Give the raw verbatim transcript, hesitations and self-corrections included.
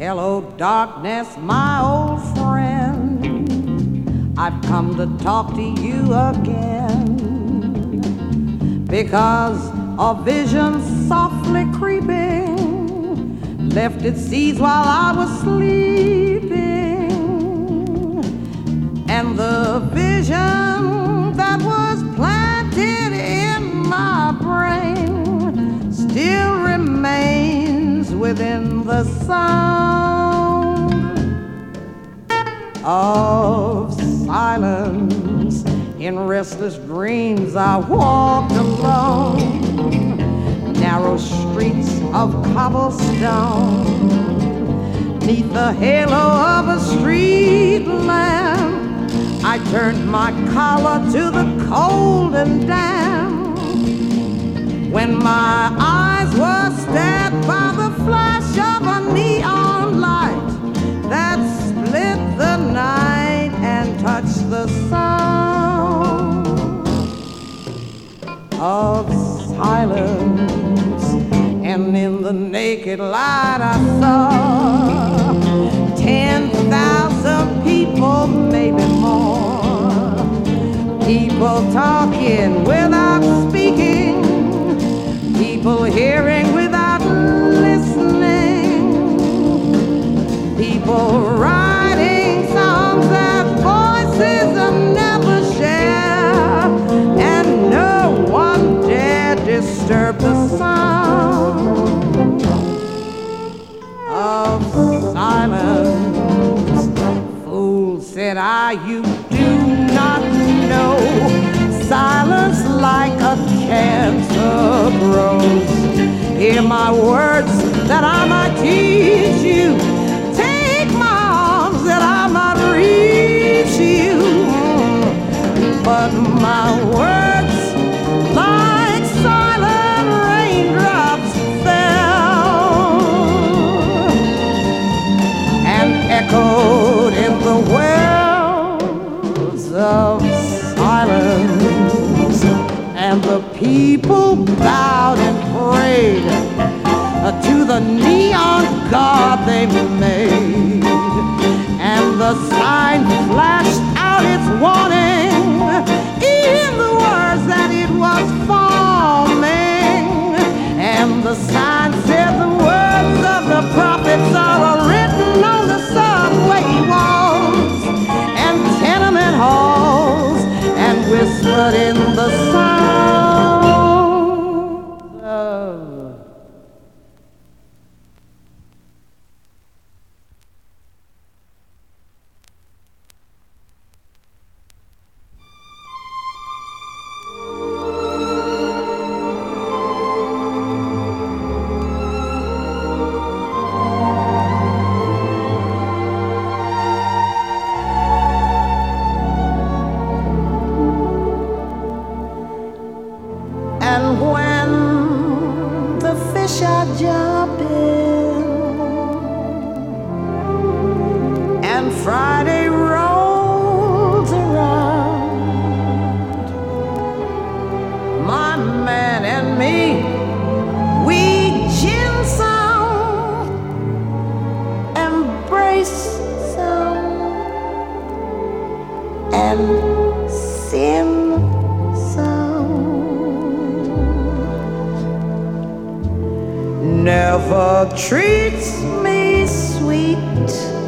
Hello, darkness, my old friend. I've come to talk to you again because a vision softly creeping left its seeds while I was sleeping, and the vision that was planted in my brain still remains within the sound of silence. In restless dreams I walked alone narrow streets of cobblestone. Neath the halo of a street lamp I turned my collar to the cold and damp, when my eyes were stabbed by the flash of a neon light that split the night and touched the sound of silence. And in the naked light I saw ten thousand people, maybe more, people talking without speaking, people hearing without listening, people writing songs that voices never share, and no one dare disturb the sound of silence. Fool, said I, you do not know silence like a cancer grows. Hear my words that I might teach you, take my arms that I might reach you, but my words like silent raindrops fell and echoed in the wells of silence. And the people bowed and prayed to the neon god they made, and the sign flashed out its warning in the words that it was forming, and the sign said the words of the prophets are written on the subway walls and tenement halls, and whispered in the sound of are jumping, and Friday rolls around. My man and me, we ginseng, embrace some, and sin some. Never treats me sweet,